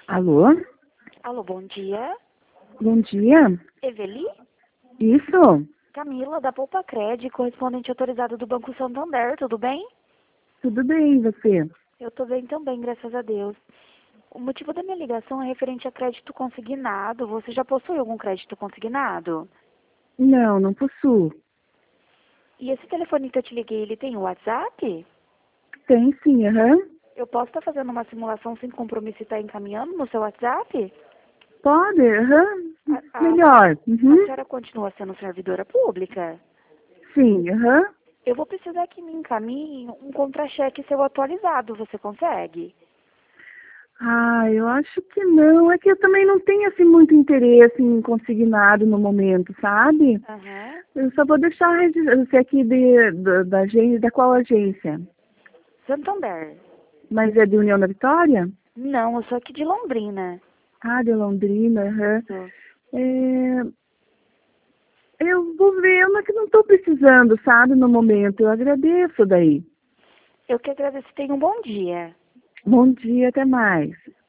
Alô? Alô, bom dia. Bom dia. Eveli? Isso? Camila, da Poupa Cred, correspondente autorizado do Banco Santander, tudo bem? Tudo bem, e você? Eu tô bem também, graças a Deus. O motivo da minha ligação é referente a crédito consignado. Você já possui algum crédito consignado? Não, não possuo. E esse telefone que eu te liguei, ele tem o WhatsApp? Tem sim, aham. Eu posso estar fazendo uma simulação sem compromisso e estar encaminhando no seu WhatsApp? Pode, aham. A, a, Melhor. a Uhum. senhora continua sendo servidora pública? Sim, aham. Eu vou precisar que me encaminhe um contra-cheque seu atualizado. Você consegue? Ah, eu acho que não. É que eu também não tenho assim muito interesse em consignado no momento, sabe? Aham. Eu só vou deixar você aqui da agência, da qual agência? Santander. Mas é de União da Vitória? Não, eu sou aqui de Londrina. Ah, de Londrina, aham. Isso. É, eu vou ver, eu não estou precisando, sabe, no momento. Eu agradeço daí. Eu que agradeço. Tenha um bom dia. Bom dia, até mais.